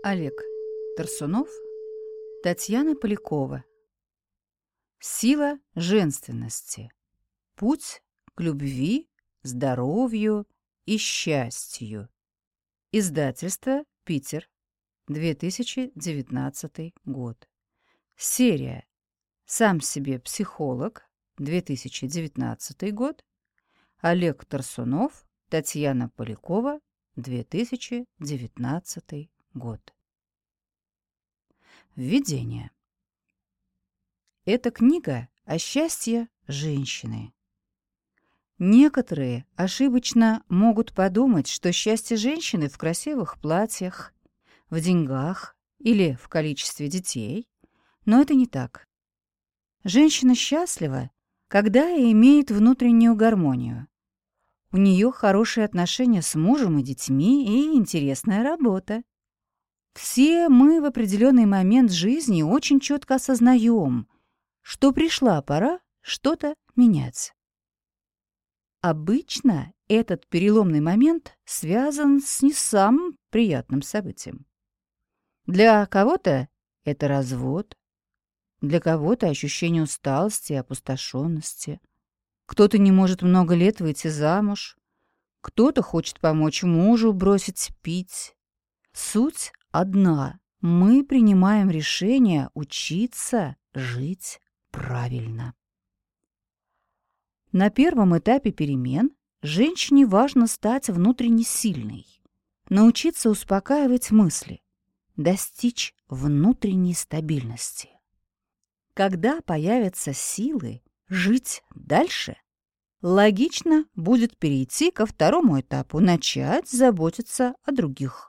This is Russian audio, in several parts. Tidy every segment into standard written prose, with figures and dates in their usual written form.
Олег Торсунов, Татьяна Полякова. Сила женственности. Путь к любви, здоровью и счастью. Издательство «Питер», 2019 год. Серия «Сам себе психолог», 2019 год. Олег Торсунов, Татьяна Полякова, 2019 год. Введение. Эта книга о счастье женщины. Некоторые ошибочно могут подумать, что счастье женщины в красивых платьях, в деньгах или в количестве детей, но это не так. Женщина счастлива, когда имеет внутреннюю гармонию. У нее хорошие отношения с мужем и детьми и интересная работа. Все мы в определенный момент жизни очень четко осознаем, что пришла пора что-то менять. Обычно этот переломный момент связан с не самым приятным событием. Для кого-то это развод, для кого-то ощущение усталости и опустошенности. Кто-то не может много лет выйти замуж, кто-то хочет помочь мужу бросить пить. Суть одна. Мы принимаем решение учиться жить правильно. На первом этапе перемен женщине важно стать внутренне сильной, научиться успокаивать мысли, достичь внутренней стабильности. Когда появятся силы жить дальше, логично будет перейти ко второму этапу, начать заботиться о других.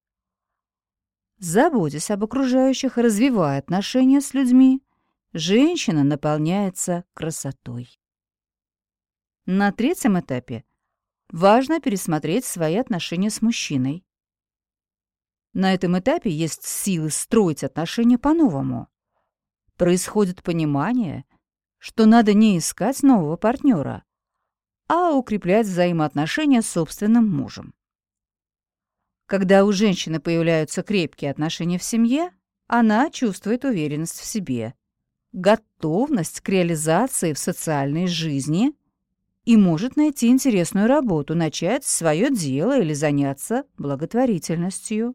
Заботясь об окружающих и развивая отношения с людьми, женщина наполняется красотой. На третьем этапе важно пересмотреть свои отношения с мужчиной. На этом этапе есть силы строить отношения по-новому. Происходит понимание, что надо не искать нового партнера, а укреплять взаимоотношения с собственным мужем. Когда у женщины появляются крепкие отношения в семье, она чувствует уверенность в себе, готовность к реализации в социальной жизни и может найти интересную работу, начать свое дело или заняться благотворительностью.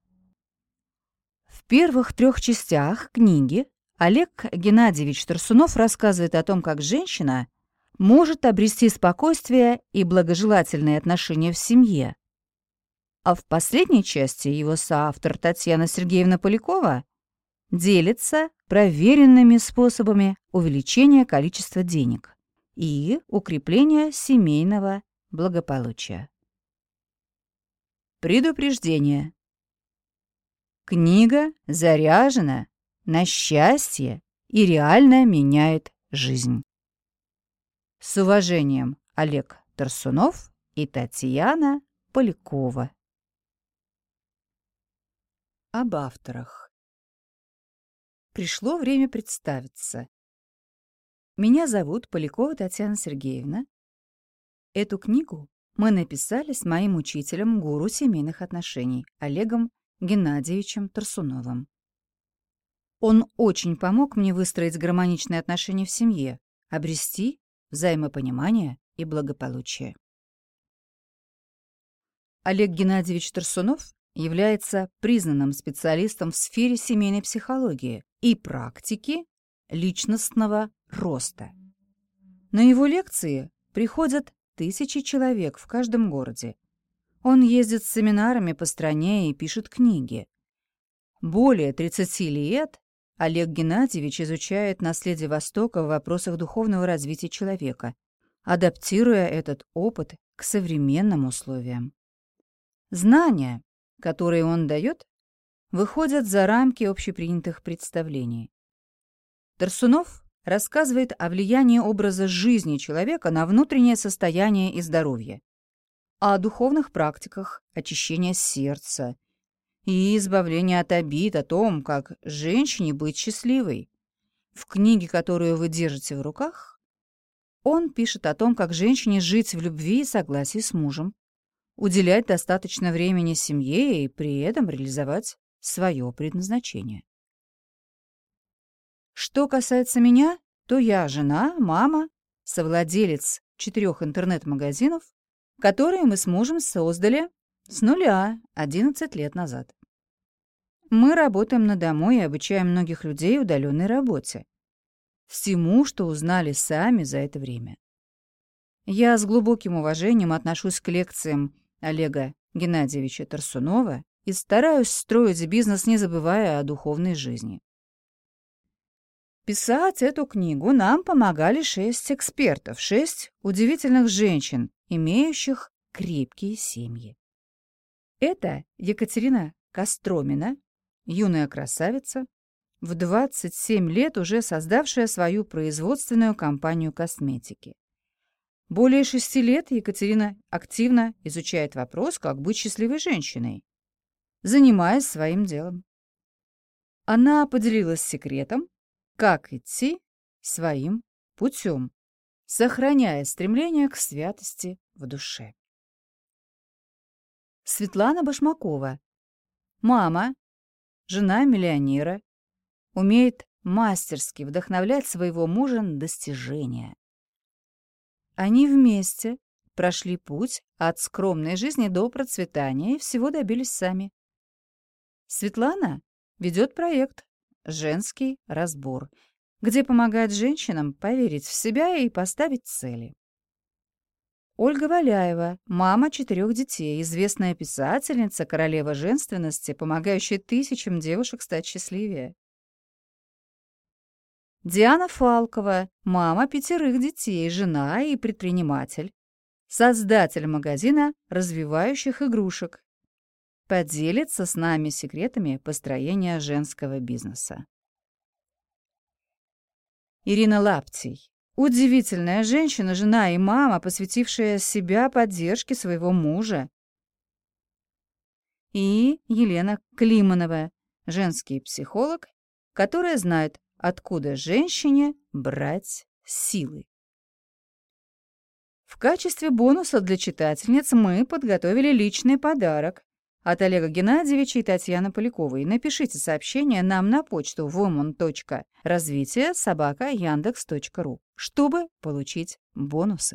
В первых 3 частях книги Олег Геннадьевич Торсунов рассказывает о том, как женщина может обрести спокойствие и благожелательные отношения в семье. А в последней части его соавтор Татьяна Сергеевна Полякова делится проверенными способами увеличения количества денег и укрепления семейного благополучия. Предупреждение. Книга заряжена на счастье и реально меняет жизнь. С уважением, Олег Торсунов и Татьяна Полякова. Об авторах. Пришло время представиться. Меня зовут Полякова Татьяна Сергеевна. Эту книгу мы написали с моим учителем, гуру семейных отношений, Олегом Геннадьевичем Торсуновым. Он очень помог мне выстроить гармоничные отношения в семье, обрести взаимопонимание и благополучие. Олег Геннадьевич Торсунов является признанным специалистом в сфере семейной психологии и практики личностного роста. На его лекции приходят тысячи человек в каждом городе. Он ездит с семинарами по стране и пишет книги. Более 30 лет Олег Геннадьевич изучает наследие Востока в вопросах духовного развития человека, адаптируя этот опыт к современным условиям. Знания, которые он дает, выходят за рамки общепринятых представлений. Торсунов рассказывает о влиянии образа жизни человека на внутреннее состояние и здоровье, о духовных практиках очищения сердца и избавления от обид, о том, как женщине быть счастливой. В книге, которую вы держите в руках, он пишет о том, как женщине жить в любви и согласии с мужем, уделять достаточно времени семье и при этом реализовать свое предназначение. Что касается меня, то я жена, мама, совладелец 4 интернет-магазинов, которые мы с мужем создали с нуля 11 лет назад. Мы работаем на дому и обучаем многих людей удаленной работе. Всему, что узнали сами за это время. Я с глубоким уважением отношусь к лекциям Олега Геннадьевича Тарсунова и стараюсь строить бизнес, не забывая о духовной жизни. Писать эту книгу нам помогали 6 экспертов, 6 удивительных женщин, имеющих крепкие семьи. Это Екатерина Костромина, юная красавица, в 27 лет уже создавшая свою производственную компанию косметики. Более 6 лет Екатерина активно изучает вопрос, как быть счастливой женщиной, занимаясь своим делом. Она поделилась секретом, как идти своим путем, сохраняя стремление к святости в душе. Светлана Башмакова. Мама, жена миллионера, умеет мастерски вдохновлять своего мужа на достижения. Они вместе прошли путь от скромной жизни до процветания и всего добились сами. Светлана ведет проект «Женский разбор», где помогает женщинам поверить в себя и поставить цели. Ольга Валяева, мама 4 детей, известная писательница, королева женственности, помогающая тысячам девушек стать счастливее. Диана Фалкова, мама 5 детей, жена и предприниматель, создатель магазина развивающих игрушек, поделится с нами секретами построения женского бизнеса. Ирина Лаптий. Удивительная женщина, жена и мама, посвятившая себя поддержке своего мужа. И Елена Климанова, женский психолог, которая знает, откуда женщине брать силы. В качестве бонуса для читательниц мы подготовили личный подарок от Олега Геннадьевича и Татьяны Поляковой. Напишите сообщение нам на почту woman.развитие@yandex.ru, чтобы получить бонусы.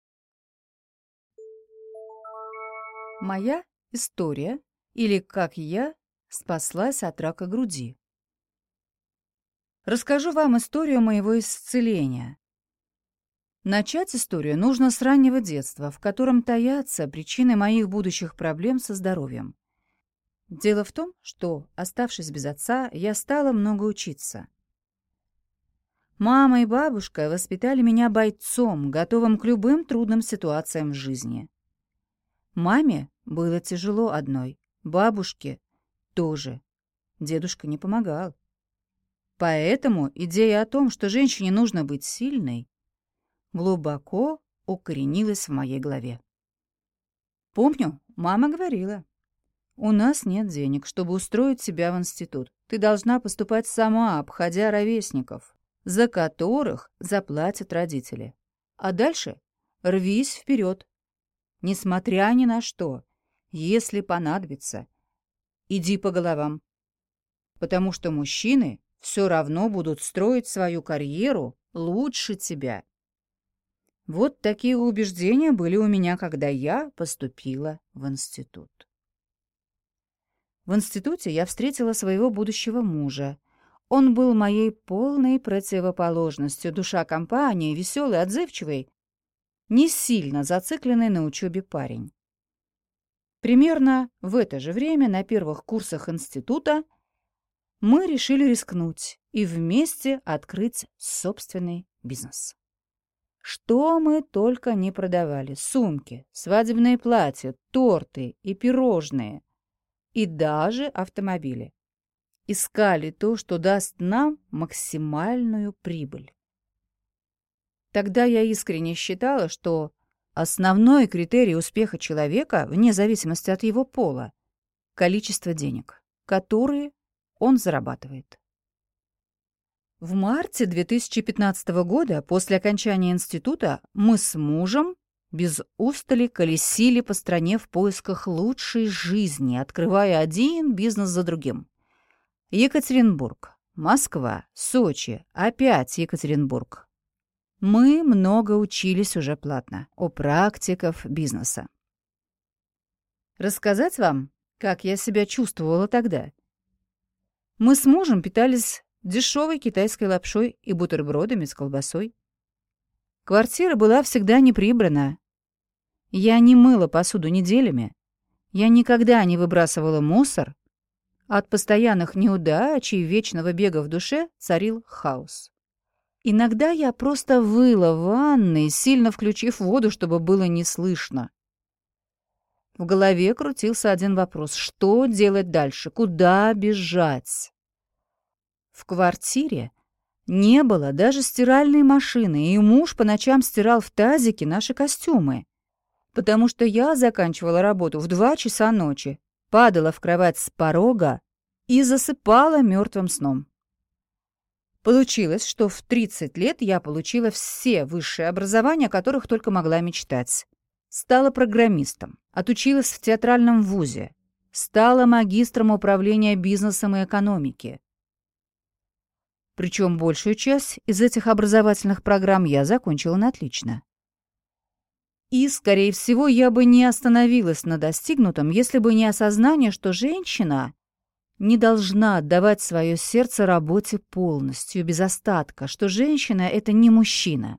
Моя история, или как я спаслась от рака груди. Расскажу вам историю моего исцеления. Начать историю нужно с раннего детства, в котором таятся причины моих будущих проблем со здоровьем. Дело в том, что, оставшись без отца, я стала много учиться. Мама и бабушка воспитали меня бойцом, готовым к любым трудным ситуациям в жизни. Маме было тяжело одной, бабушке тоже. Дедушка не помогал. Поэтому идея о том, что женщине нужно быть сильной, глубоко укоренилась в моей голове. Помню, мама говорила: «У нас нет денег, чтобы устроить тебя в институт. Ты должна поступать сама, обходя ровесников, за которых заплатят родители. А дальше рвись вперед. Несмотря ни на что, если понадобится, иди по головам. Потому что мужчины все равно будут строить свою карьеру лучше тебя». Вот такие убеждения были у меня, когда я поступила в институт. В институте я встретила своего будущего мужа. Он был моей полной противоположностью, душа компании, веселый, отзывчивый, не сильно зацикленный на учебе парень. Примерно в это же время на первых курсах института мы решили рискнуть и вместе открыть собственный бизнес. Что мы только не продавали: сумки, свадебные платья, торты и пирожные, и даже автомобили. Искали то, что даст нам максимальную прибыль. Тогда я искренне считала, что основной критерий успеха человека, вне зависимости от его пола, — количество денег, которые он зарабатывает. В марте 2015 года, после окончания института, мы с мужем без устали колесили по стране в поисках лучшей жизни, открывая один бизнес за другим. Екатеринбург, Москва, Сочи, опять Екатеринбург. Мы много учились уже платно у практиков бизнеса. Рассказать вам, как я себя чувствовала тогда? Мы с мужем питались дешевой китайской лапшой и бутербродами с колбасой. Квартира была всегда не прибрана. Я не мыла посуду неделями. Я никогда не выбрасывала мусор. От постоянных неудач и вечного бега в душе царил хаос. Иногда я просто выла в ванной, сильно включив воду, чтобы было не слышно. В голове крутился один вопрос: что делать дальше? Куда бежать? В квартире не было даже стиральной машины, и муж по ночам стирал в тазике наши костюмы, потому что я заканчивала работу в 2 часа ночи, падала в кровать с порога и засыпала мертвым сном. Получилось, что в 30 лет я получила все высшие образования, о которых только могла мечтать. Стала программистом, отучилась в театральном вузе, стала магистром управления бизнесом и экономики. Причем большую часть из этих образовательных программ я закончила на отлично. И, скорее всего, я бы не остановилась на достигнутом, если бы не осознание, что женщина не должна отдавать свое сердце работе полностью, без остатка, что женщина — это не мужчина.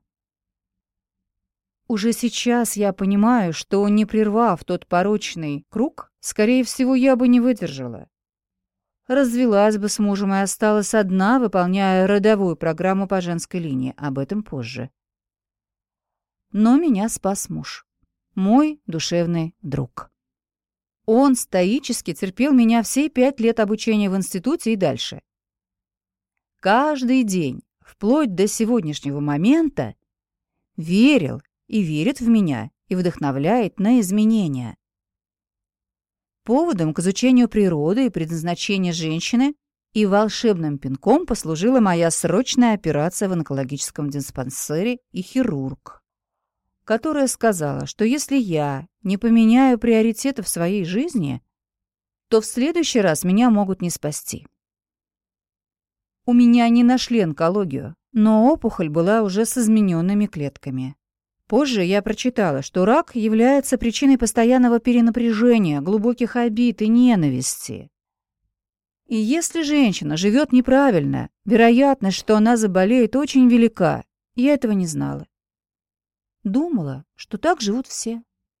Уже сейчас я понимаю, что, не прервав тот порочный круг, скорее всего, я бы не выдержала. Развелась бы с мужем и осталась одна, выполняя родовую программу по женской линии. Об этом позже. Но меня спас муж. Мой душевный друг. Он стоически терпел меня все 5 лет обучения в институте и дальше. Каждый день, вплоть до сегодняшнего момента, верил и верит в меня и вдохновляет на изменения. Поводом к изучению природы и предназначения женщины и волшебным пинком послужила моя срочная операция в онкологическом диспансере и хирург, которая сказала, что если я не поменяю приоритеты в своей жизни, то в следующий раз меня могут не спасти. У меня не нашли онкологию, но опухоль была уже с измененными клетками. Позже я прочитала, что рак является причиной постоянного перенапряжения, глубоких обид и ненависти. И если женщина живет неправильно, вероятность, что она заболеет, очень велика. Я этого не знала. Думала, что так живут все.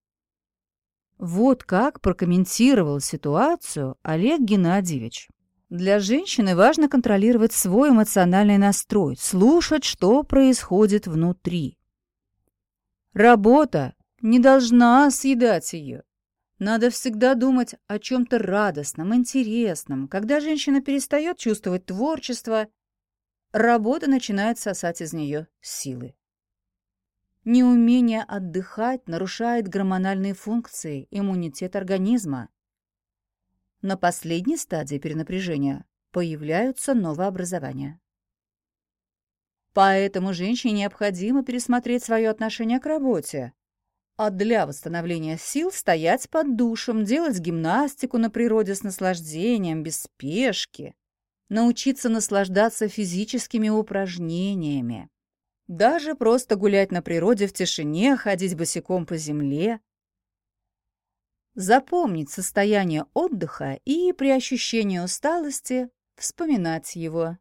Вот как прокомментировал ситуацию Олег Геннадьевич. Для женщины важно контролировать свой эмоциональный настрой, слушать, что происходит внутри. Работа не должна съедать ее. Надо всегда думать о чем-то радостном, интересном. Когда женщина перестает чувствовать творчество, работа начинает сосать из нее силы. Неумение отдыхать нарушает гормональные функции, иммунитет организма. На последней стадии перенапряжения появляются новообразования. Поэтому женщине необходимо пересмотреть свое отношение к работе, а для восстановления сил стоять под душем, делать гимнастику на природе с наслаждением, без спешки, научиться наслаждаться физическими упражнениями, даже просто гулять на природе в тишине, ходить босиком по земле. Запомнить состояние отдыха и при ощущении усталости вспоминать его.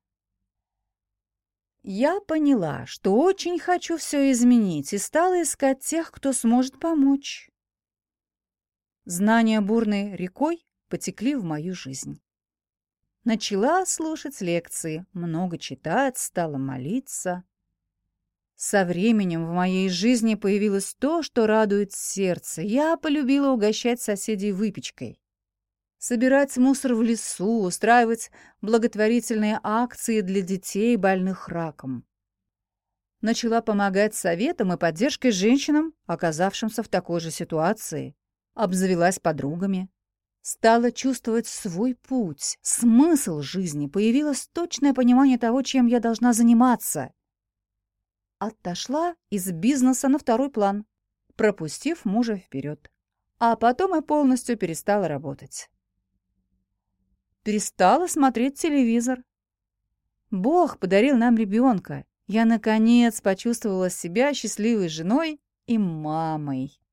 Я поняла, что очень хочу все изменить, и стала искать тех, кто сможет помочь. Знания бурной рекой потекли в мою жизнь. Начала слушать лекции, много читать, стала молиться. Со временем в моей жизни появилось то, что радует сердце. Я полюбила угощать соседей выпечкой, собирать мусор в лесу, устраивать благотворительные акции для детей, больных раком. Начала помогать советам и поддержкой женщинам, оказавшимся в такой же ситуации. Обзавелась подругами. Стала чувствовать свой путь, смысл жизни. Появилось точное понимание того, чем я должна заниматься. Отошла из бизнеса на второй план, пропустив мужа вперед. А потом и полностью перестала работать. перестала смотреть телевизор. Бог подарил нам ребенка. Я, наконец, почувствовала себя счастливой женой и мамой.